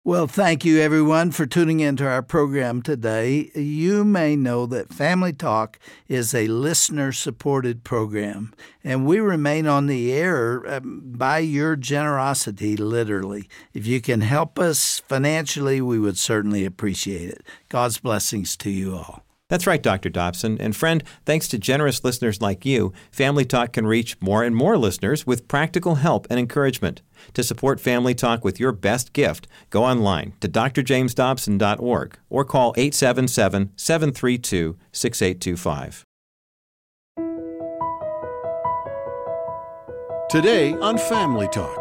Well, thank you, everyone, for tuning into our program today. You may know that Family Talk is a listener-supported program, and we remain on the air by your generosity, literally. If you can help us financially, we would certainly appreciate it. God's blessings to you all. That's right, Dr. Dobson. And friend, thanks to generous listeners like you, Family Talk can reach more and more listeners with practical help and encouragement. To support Family Talk with your best gift, go online to drjamesdobson.org or call 877-732-6825. Today on Family Talk.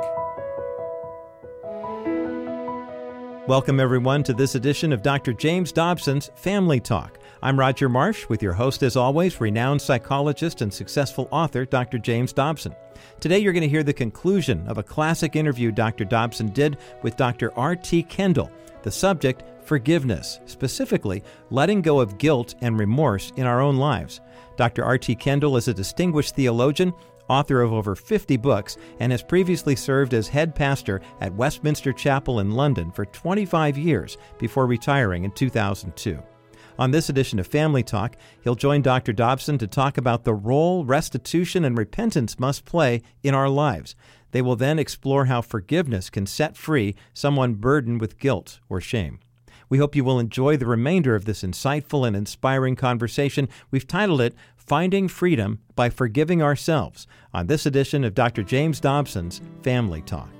Welcome, everyone, to this edition of Dr. James Dobson's Family Talk. I'm Roger Marsh, with your host, as always, renowned psychologist and successful author, Dr. James Dobson. Today, you're going to hear the conclusion of a classic interview Dr. Dobson did with Dr. R.T. Kendall. The subject, forgiveness, specifically letting go of guilt and remorse in our own lives. Dr. R.T. Kendall is a distinguished theologian, author of over 50 books, and has previously served as head pastor at Westminster Chapel in London for 25 years before retiring in 2002. On this edition of Family Talk, he'll join Dr. Dobson to talk about the role restitution and repentance must play in our lives. They will then explore how forgiveness can set free someone burdened with guilt or shame. We hope you will enjoy the remainder of this insightful and inspiring conversation. We've titled it, Finding Freedom by Forgiving Ourselves, on this edition of Dr. James Dobson's Family Talk.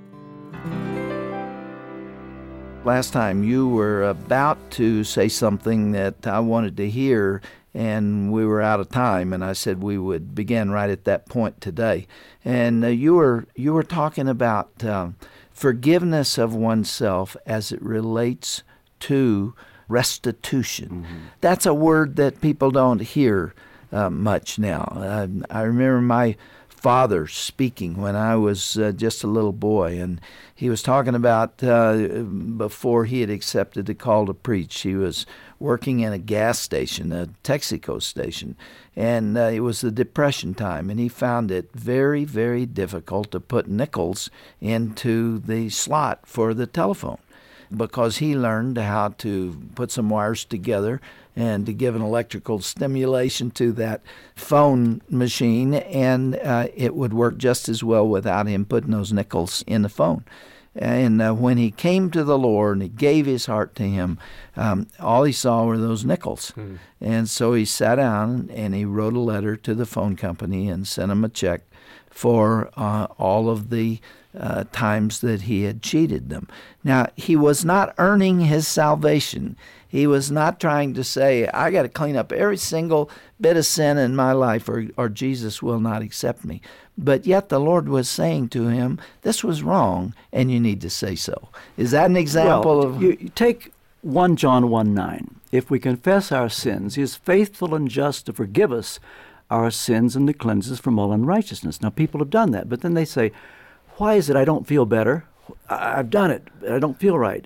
Last time you were about to say something that I wanted to hear, and we were out of time, and I said we would begin right at that point today. And you were talking about forgiveness of oneself as it relates to restitution. Mm-hmm. That's a word that people don't hear much now. I remember my father speaking when I was just a little boy, and he was talking about before he had accepted the call to preach. He was working in a gas station, a Texaco station, and it was the Depression time, and he found it very, very difficult to put nickels into the slot for the telephone, because he learned how to put some wires together and to give an electrical stimulation to that phone machine, and it would work just as well without him putting those nickels in the phone. And when he came to the Lord and he gave his heart to him, all he saw were those nickels. And so he sat down and he wrote a letter to the phone company and sent them a check for all of the times that he had cheated them. Now, he was not earning his salvation. He was not trying to say, I got to clean up every single bit of sin in my life or Jesus will not accept me. But yet the Lord was saying to him, this was wrong, and you need to say so. Is that an example of... You take 1 John 1:9. If we confess our sins, he is faithful and just to forgive us our sins and to cleanse us from all unrighteousness. Now, people have done that, but then they say, why is it I don't feel better? I've done it, but I don't feel right.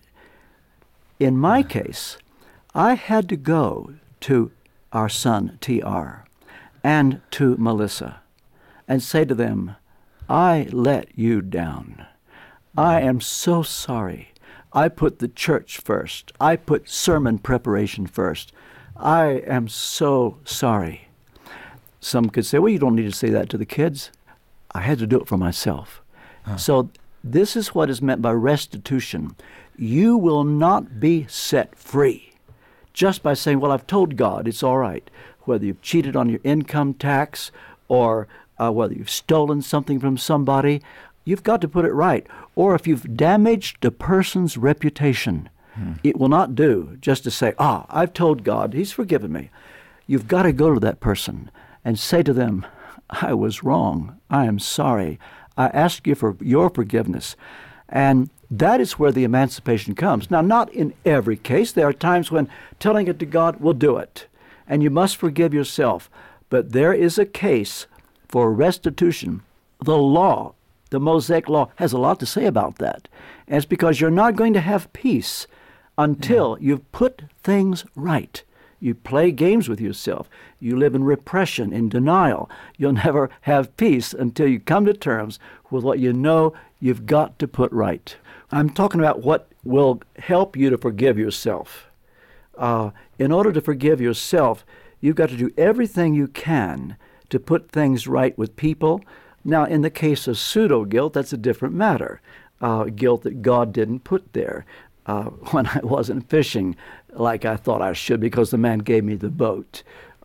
In my case, I had to go to our son, T.R., and to Melissa, and say to them, I let you down. I am so sorry. I put the church first. I put sermon preparation first. I am so sorry. Some could say, well, you don't need to say that to the kids. I had to do it for myself. So this is what is meant by restitution. You will not be set free just by saying, well, I've told God it's all right, whether you've cheated on your income tax or whether you've stolen something from somebody. You've got to put it right. Or if you've damaged a person's reputation, it will not do just to say, I've told God, he's forgiven me. You've got to go to that person and say to them, I was wrong. I am sorry. I ask you for your forgiveness. And that is where the emancipation comes. Now, not in every case. There are times when telling it to God will do it, and you must forgive yourself. But there is a case for restitution. The law, the Mosaic law, has a lot to say about that. And it's because you're not going to have peace until you've put things right. You play games with yourself. You live in repression, in denial. You'll never have peace until you come to terms with what you know you've got to put right. I'm talking about what will help you to forgive yourself. In order to forgive yourself, you've got to do everything you can to put things right with people. Now, in the case of pseudo-guilt, that's a different matter. Guilt that God didn't put there. When I wasn't fishing like I thought I should because the man gave me the boat.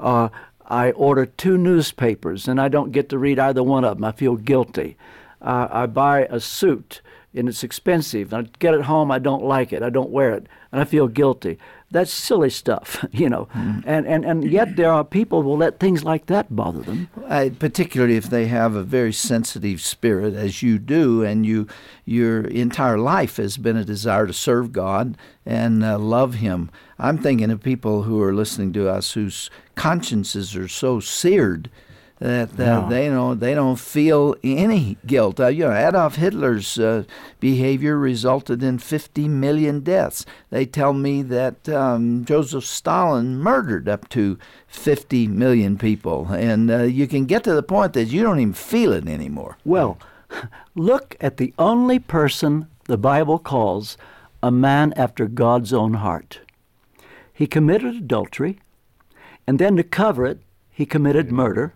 I order 2 newspapers and I don't get to read either one of them. I feel guilty. I buy a suit and it's expensive. I get it home, I don't like it. I don't wear it, and I feel guilty. That's silly stuff, you know. And yet there are people who will let things like that bother them. Particularly if they have a very sensitive spirit, as you do, and your entire life has been a desire to serve God and love Him. I'm thinking of people who are listening to us whose consciences are so seared that they don't feel any guilt. Adolf Hitler's behavior resulted in 50 million deaths. They tell me that Joseph Stalin murdered up to 50 million people, and you can get to the point that you don't even feel it anymore. Well, look at the only person the Bible calls a man after God's own heart. He committed adultery, and then to cover it, he committed murder.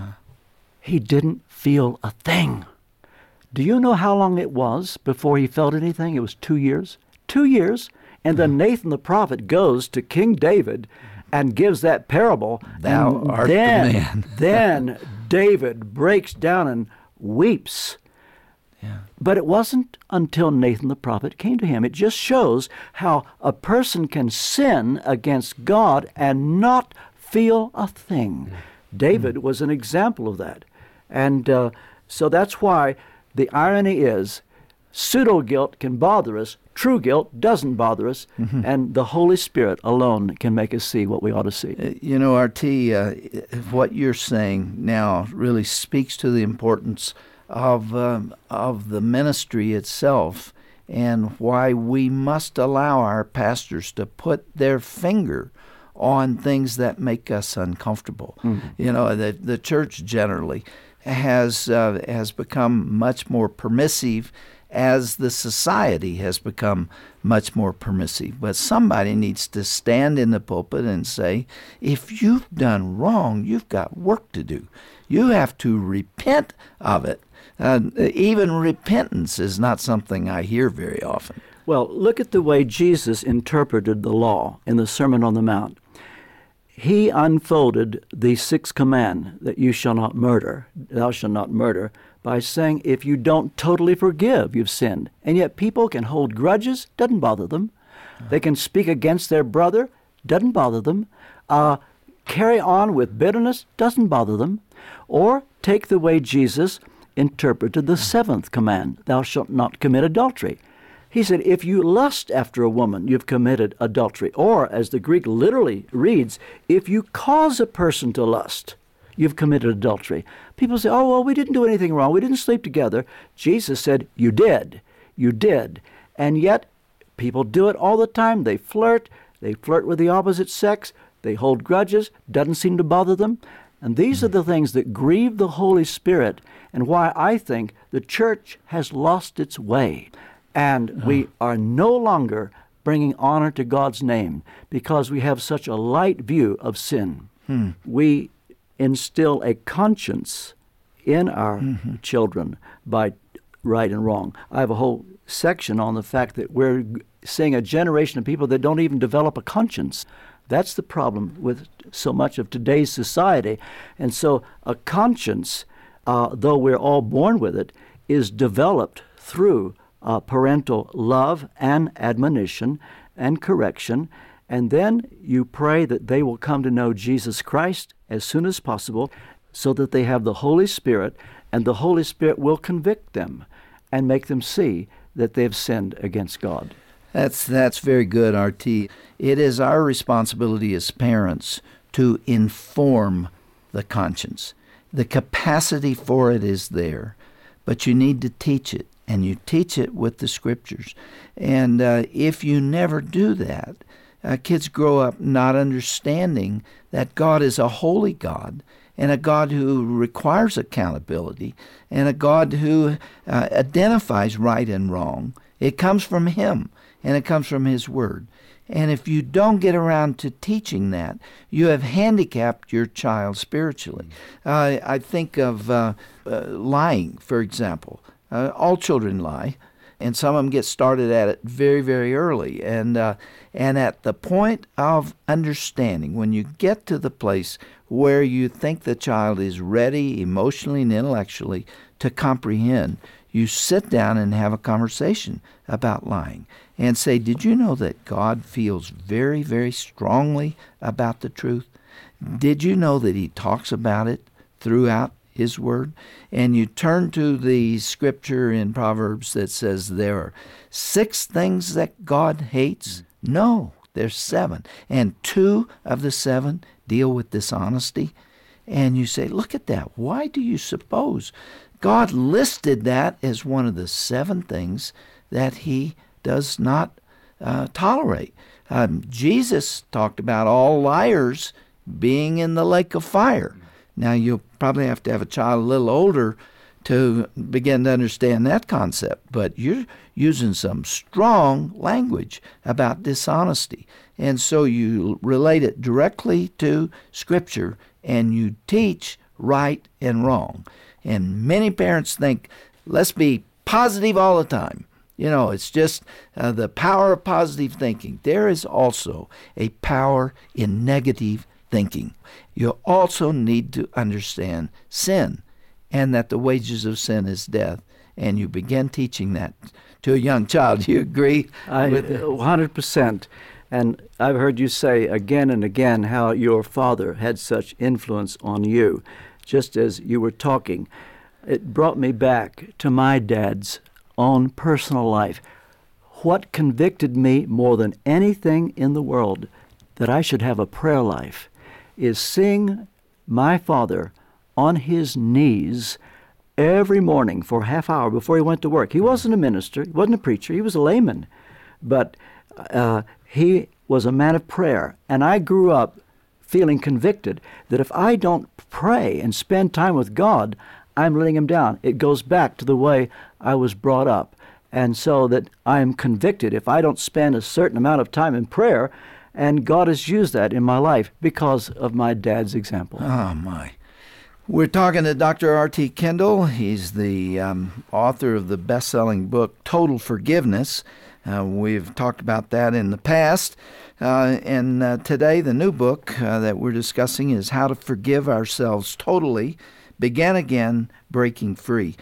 He didn't feel a thing. Do you know how long it was before he felt anything? It was 2 years. 2 years. And then Nathan the prophet goes to King David and gives that parable. Thou art the man. Then David breaks down and weeps. Yeah. But it wasn't until Nathan the prophet came to him. It just shows how a person can sin against God and not feel a thing. David was an example of that. And so that's why the irony is pseudo-guilt can bother us, true guilt doesn't bother us, and the Holy Spirit alone can make us see what we ought to see. R.T., what you're saying now really speaks to the importance of the ministry itself and why we must allow our pastors to put their finger on things that make us uncomfortable. The church generally has become much more permissive as the society has become much more permissive. But somebody needs to stand in the pulpit and say, if you've done wrong, you've got work to do. You have to repent of it. Even repentance is not something I hear very often. Well, look at the way Jesus interpreted the law in the Sermon on the Mount. He unfolded the 6th command, that you shall not murder, thou shalt not murder, by saying if you don't totally forgive, you've sinned. And yet people can hold grudges, doesn't bother them. They can speak against their brother, doesn't bother them. Carry on with bitterness, doesn't bother them. Or take the way Jesus interpreted the 7th command, thou shalt not commit adultery. He said, if you lust after a woman, you've committed adultery. Or, as the Greek literally reads, if you cause a person to lust, you've committed adultery. People say, oh, well, we didn't do anything wrong. We didn't sleep together. Jesus said, you did. You did. And yet, people do it all the time. They flirt with the opposite sex. They hold grudges. Doesn't seem to bother them. And these are the things that grieve the Holy Spirit and why I think the church has lost its way. And we are no longer bringing honor to God's name because we have such a light view of sin. We instill a conscience in our children by right and wrong. I have a whole section on the fact that we're seeing a generation of people that don't even develop a conscience. That's the problem with so much of today's society. And so a conscience, though we're all born with it, is developed through parental love and admonition and correction, and then you pray that they will come to know Jesus Christ as soon as possible so that they have the Holy Spirit, and the Holy Spirit will convict them and make them see that they've sinned against God. That's very good, R.T. It is our responsibility as parents to inform the conscience. The capacity for it is there, but you need to teach it. And you teach it with the Scriptures. And if you never do that, kids grow up not understanding that God is a holy God and a God who requires accountability and a God who identifies right and wrong It comes from Him, and it comes from His Word. And if you don't get around to teaching that, you have handicapped your child spiritually. I think of lying, for example. All children lie, and some of them get started at it very, very early. And at the point of understanding, when you get to the place where you think the child is ready emotionally and intellectually to comprehend, you sit down and have a conversation about lying and say, did you know that God feels very, very strongly about the truth? Did you know that He talks about it throughout His Word? And you turn to the scripture in Proverbs that says there are 6 things that God hates. No, there's 7. And 2 of the 7 deal with dishonesty. And you say, look at that. Why do you suppose God listed that as one of the 7 things that He does not tolerate? Jesus talked about all liars being in the lake of fire. Now, you'll probably have to have a child a little older to begin to understand that concept, but you're using some strong language about dishonesty. And so you relate it directly to Scripture, and you teach right and wrong. And many parents think, let's be positive all the time. You know, it's just the power of positive thinking. There is also a power in negative thinking. You also need to understand sin, and that the wages of sin is death. And you begin teaching that to a young child. Do you agree? 100%. And I've heard you say again and again how your father had such influence on you. Just as you were talking, it brought me back to my dad's own personal life. What convicted me more than anything in the world that I should have a prayer life is seeing my father on his knees every morning for a half hour before he went to work. He wasn't a minister, he wasn't a preacher, he was a layman, but he was a man of prayer. And I grew up feeling convicted that if I don't pray and spend time with God, I'm letting Him down. It goes back to the way I was brought up. And so that I am convicted if I don't spend a certain amount of time in prayer, and God has used that in my life because of my dad's example. Oh, my. We're talking to Dr. R.T. Kendall. He's the author of the best-selling book, Total Forgiveness. We've talked about that in the past. And today, the new book that we're discussing is How to Forgive Ourselves Totally, Begin Again, Breaking Free.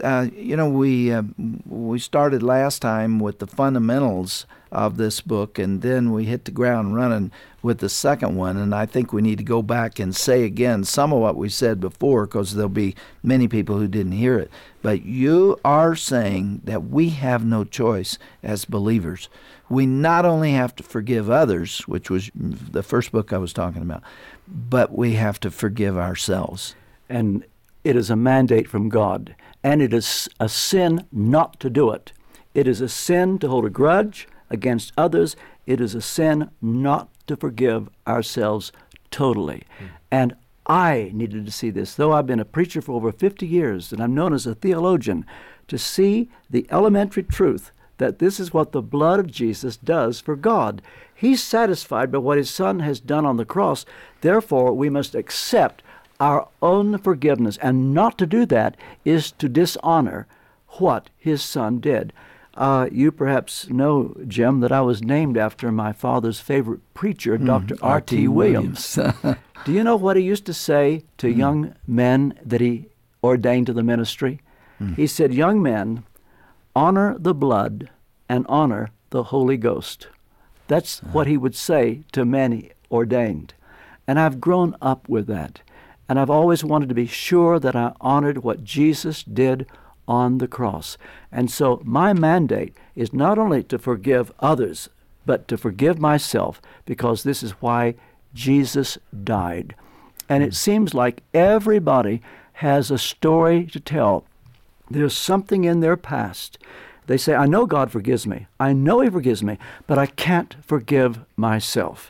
We started last time with the fundamentals of this book, and then we hit the ground running with the second one. And I think we need to go back and say again some of what we said before, because there'll be many people who didn't hear it. But you are saying that we have no choice as believers. We not only have to forgive others, which was the first book I was talking about, but we have to forgive ourselves. And it is a mandate from God, and it is a sin not to do it. It is a sin to hold a grudge against others. It is a sin not to forgive ourselves totally. And I needed to see this, though I've been a preacher for over 50 years, and I'm known as a theologian, to see the elementary truth that this is what the blood of Jesus does for God. He's satisfied by what His Son has done on the cross. Therefore, we must accept our own forgiveness, and not to do that is to dishonor what His Son did. You perhaps know, Jim, that I was named after my father's favorite preacher, Dr. R.T. Williams. Do you know what he used to say to young men that he ordained to the ministry? He said, young men, honor the blood and honor the Holy Ghost. That's what he would say to men he ordained. And I've grown up with that. And I've always wanted to be sure that I honored what Jesus did on the cross. And so my mandate is not only to forgive others, but to forgive myself, because this is why Jesus died. And it seems like everybody has a story to tell. There's something in their past. They say, I know God forgives me. I know He forgives me, but I can't forgive myself.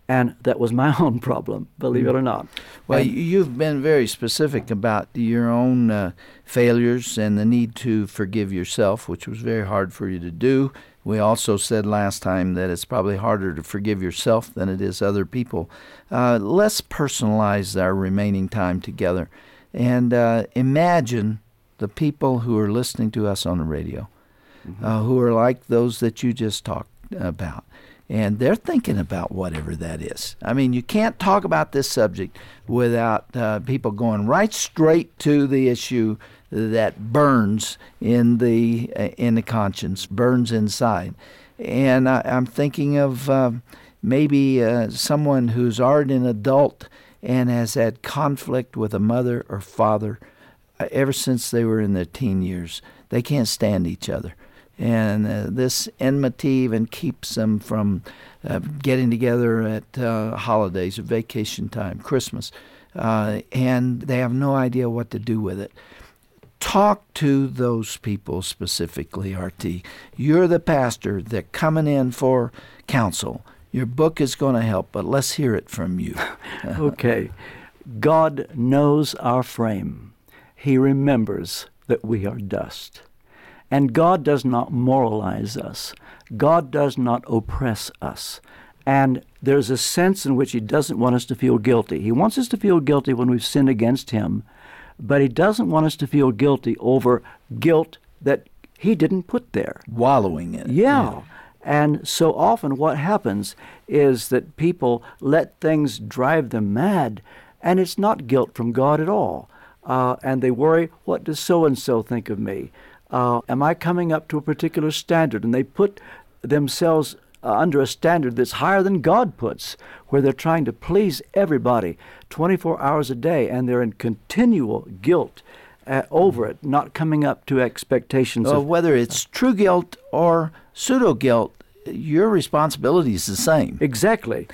And that was my own problem, believe it or not. Well, And- you've been very specific about your own failures and the need to forgive yourself, which was very hard for you to do. We also said last time that it's probably harder to forgive yourself than it is other people. Let's personalize our remaining time together and imagine the people who are listening to us on the radio, who are like those that you just talked about. And they're thinking about whatever that is. I mean, you can't talk about this subject without people going right straight to the issue that burns in the conscience, burns inside. And I'm thinking of maybe someone who's already an adult and has had conflict with a mother or father ever since they were in their teen years. They can't stand each other. And this enmity even keeps them from getting together at holidays or vacation time, Christmas, and they have no idea what to do with it. Talk to those people specifically, RT. You're the pastor. They're coming in for counsel. Your book is going to help, but let's hear it from you. Okay. God knows our frame. He remembers that we are dust. And God does not moralize us. God does not oppress us. And there's a sense in which He doesn't want us to feel guilty. He wants us to feel guilty when we've sinned against Him, but He doesn't want us to feel guilty over guilt that He didn't put there. Wallowing in it. Yeah. And so often what happens is that people let things drive them mad, and it's not guilt from God at all. And they worry, what does so-and-so think of me? Am I coming up to a particular standard? And they put themselves under a standard that's higher than God puts, where they're trying to please everybody 24 hours a day, and they're in continual guilt over it, not coming up to expectations. Whether it's true guilt or pseudo-guilt, your responsibility is the same. Exactly.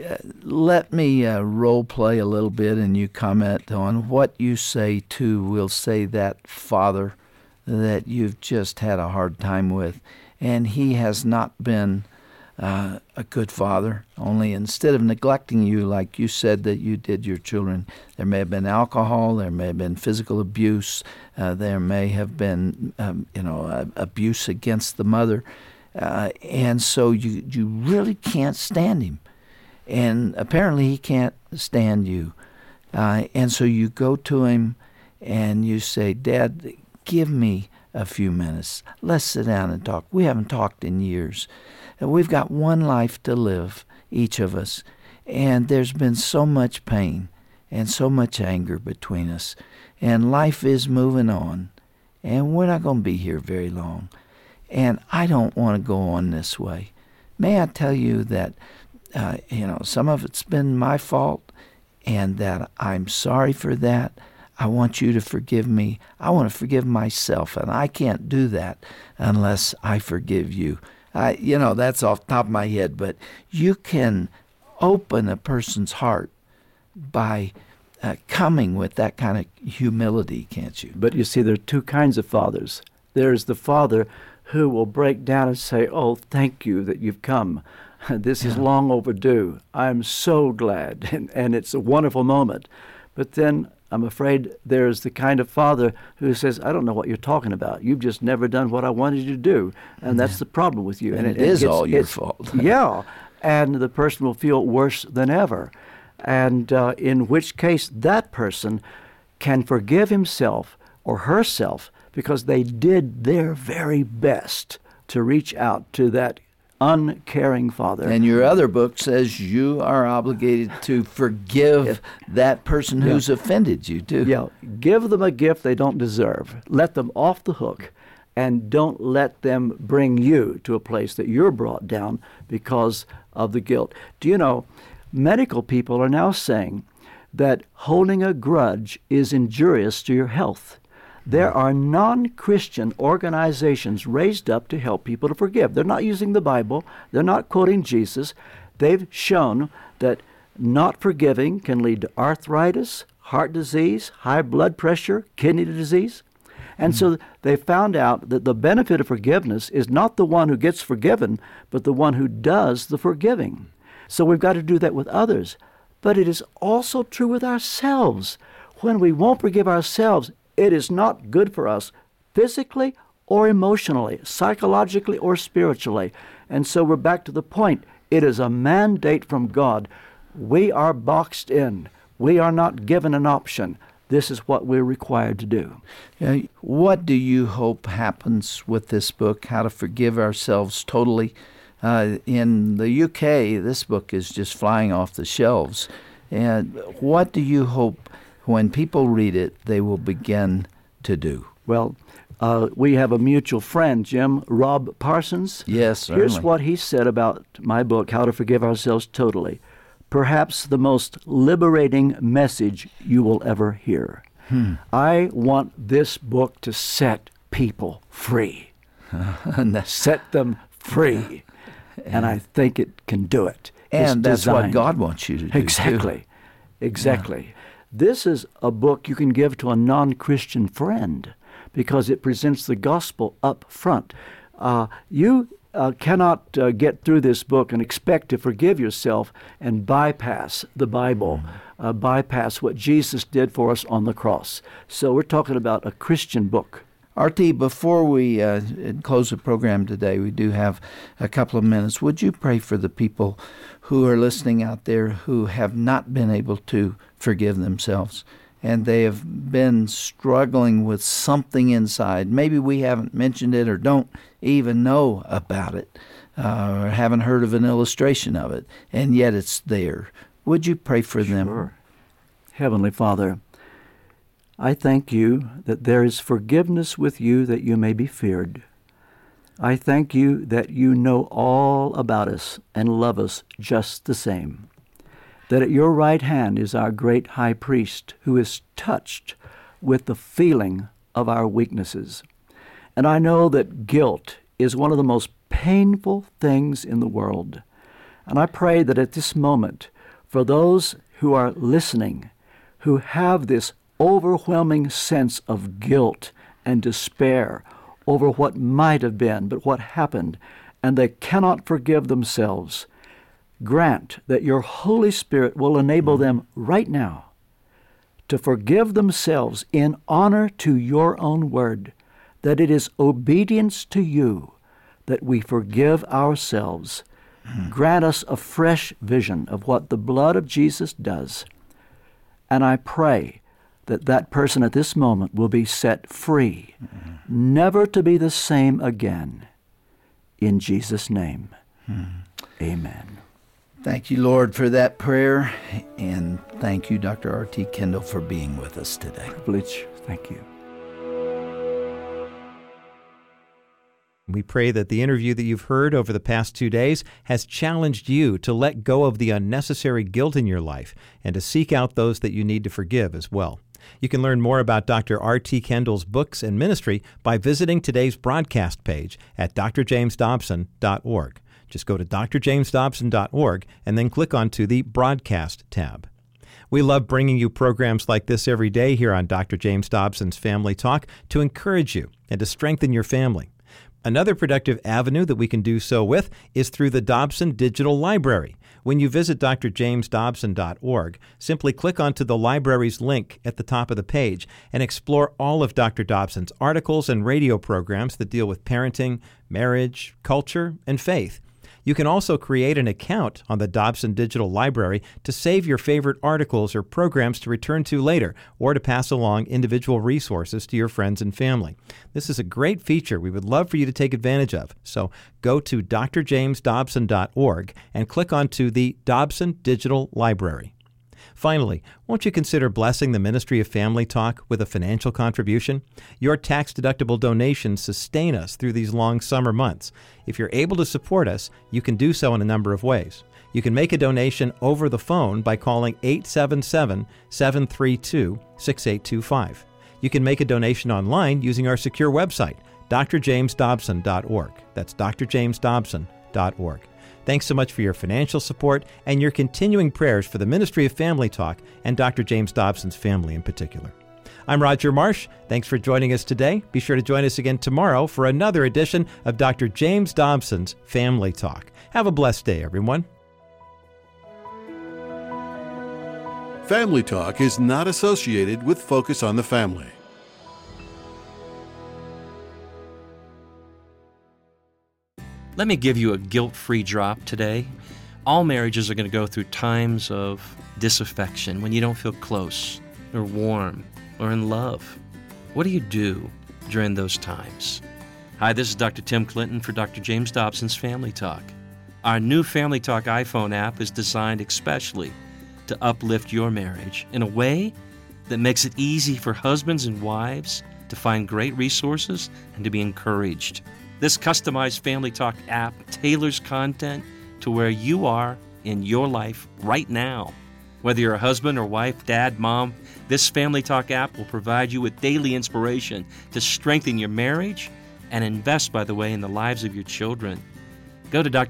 Let me role play a little bit, and you comment on what you say to, we'll say, that father that you've just had a hard time with, and he has not been a good father. Only instead of neglecting you like you said that you did your children, there may have been alcohol, there may have been physical abuse, there may have been abuse against the mother, and so you really can't stand him, and apparently he can't stand you, and so you go to him and you say, Dad, give me a few minutes. Let's sit down and talk. We haven't talked in years. We've got one life to live, each of us, and there's been so much pain and so much anger between us, and life is moving on, and we're not going to be here very long, and I don't want to go on this way. May I tell you that, some of it's been my fault, and that I'm sorry for that. I want you to forgive me. I want to forgive myself, and I can't do that unless I forgive you. That's off the top of my head, but you can open a person's heart by coming with that kind of humility, can't you? But you see, there are two kinds of fathers. There's the father who will break down and say, oh, thank you that you've come. This is long overdue. I'm so glad, and it's a wonderful moment. But then I'm afraid there's the kind of father who says, I don't know what you're talking about. You've just never done what I wanted you to do. And that's the problem with you. And it is all your fault. Yeah. And the person will feel worse than ever. And in which case that person can forgive himself or herself because they did their very best to reach out to that uncaring father. And your other book says you are obligated to forgive that person who's offended you, too. Yeah, give them a gift they don't deserve. Let them off the hook, and don't let them bring you to a place that you're brought down because of the guilt. Do you know, medical people are now saying that holding a grudge is injurious to your health. There are non-Christian organizations raised up to help people to forgive. They're not using the Bible. They're not quoting Jesus. They've shown that not forgiving can lead to arthritis, heart disease, high blood pressure, kidney disease. And so they found out that the benefit of forgiveness is not the one who gets forgiven, but the one who does the forgiving. So we've got to do that with others. But it is also true with ourselves. When we won't forgive ourselves, it is not good for us physically or emotionally, psychologically or spiritually. And so we're back to the point. It is a mandate from God. We are boxed in. We are not given an option. This is what we're required to do. What do you hope happens with this book, How to Forgive Ourselves Totally? In the UK, this book is just flying off the shelves. And what do you hope when people read it, they will begin to do? Well, we have a mutual friend, Jim, Rob Parsons. Yes, certainly. Here's what he said about my book, How to Forgive Ourselves Totally. Perhaps the most liberating message you will ever hear. I want this book to set people free. Set them free. And I think it can do it. And that's what God wants you to do. Exactly. Too. Exactly. Yeah. This is a book you can give to a non-Christian friend because it presents the gospel up front. You cannot get through this book and expect to forgive yourself and bypass the Bible, bypass what Jesus did for us on the cross. So we're talking about a Christian book. R.T., before we close the program today, we do have a couple of minutes. Would you pray for the people who are listening out there who have not been able to forgive themselves, and they have been struggling with something inside? Maybe we haven't mentioned it or don't even know about it or haven't heard of an illustration of it, and yet it's there. Would you pray for them? Sure. Heavenly Father, I thank you that there is forgiveness with you that you may be feared. I thank you that you know all about us and love us just the same. That at your right hand is our great high priest who is touched with the feeling of our weaknesses. And I know that guilt is one of the most painful things in the world. And I pray that at this moment, for those who are listening, who have this overwhelming sense of guilt and despair over what might have been, but what happened, and they cannot forgive themselves, grant that your Holy Spirit will enable them right now to forgive themselves in honor to your own word, that it is obedience to you that we forgive ourselves. Grant us a fresh vision of what the blood of Jesus does. And I pray that that person at this moment will be set free, never to be the same again. In Jesus' name, amen. Thank you, Lord, for that prayer, and thank you, Dr. R.T. Kendall, for being with us today. Privilege. Thank you. We pray that the interview that you've heard over the past 2 days has challenged you to let go of the unnecessary guilt in your life and to seek out those that you need to forgive as well. You can learn more about Dr. R.T. Kendall's books and ministry by visiting today's broadcast page at drjamesdobson.org. Just go to drjamesdobson.org and then click onto the Broadcast tab. We love bringing you programs like this every day here on Dr. James Dobson's Family Talk to encourage you and to strengthen your family. Another productive avenue that we can do so with is through the Dobson Digital Library. When you visit drjamesdobson.org, simply click onto the library's link at the top of the page and explore all of Dr. Dobson's articles and radio programs that deal with parenting, marriage, culture, and faith. You can also create an account on the Dobson Digital Library to save your favorite articles or programs to return to later, or to pass along individual resources to your friends and family. This is a great feature we would love for you to take advantage of. So go to drjamesdobson.org and click onto the Dobson Digital Library. Finally, won't you consider blessing the Ministry of Family Talk with a financial contribution? Your tax-deductible donations sustain us through these long summer months. If you're able to support us, you can do so in a number of ways. You can make a donation over the phone by calling 877-732-6825. You can make a donation online using our secure website, drjamesdobson.org. That's drjamesdobson.org. Thanks so much for your financial support and your continuing prayers for the Ministry of Family Talk and Dr. James Dobson's family in particular. I'm Roger Marsh. Thanks for joining us today. Be sure to join us again tomorrow for another edition of Dr. James Dobson's Family Talk. Have a blessed day, everyone. Family Talk is not associated with Focus on the Family. Let me give you a guilt-free drop today. All marriages are going to go through times of disaffection, when you don't feel close or warm or in love. What do you do during those times? Hi, this is Dr. Tim Clinton for Dr. James Dobson's Family Talk. Our new Family Talk iPhone app is designed especially to uplift your marriage in a way that makes it easy for husbands and wives to find great resources and to be encouraged. This customized Family Talk app tailors content to where you are in your life right now. Whether you're a husband or wife, dad, mom, this Family Talk app will provide you with daily inspiration to strengthen your marriage and invest, by the way, in the lives of your children. Go to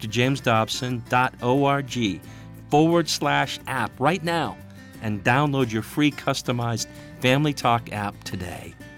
drjamesdobson.org/app right now and download your free customized Family Talk app today.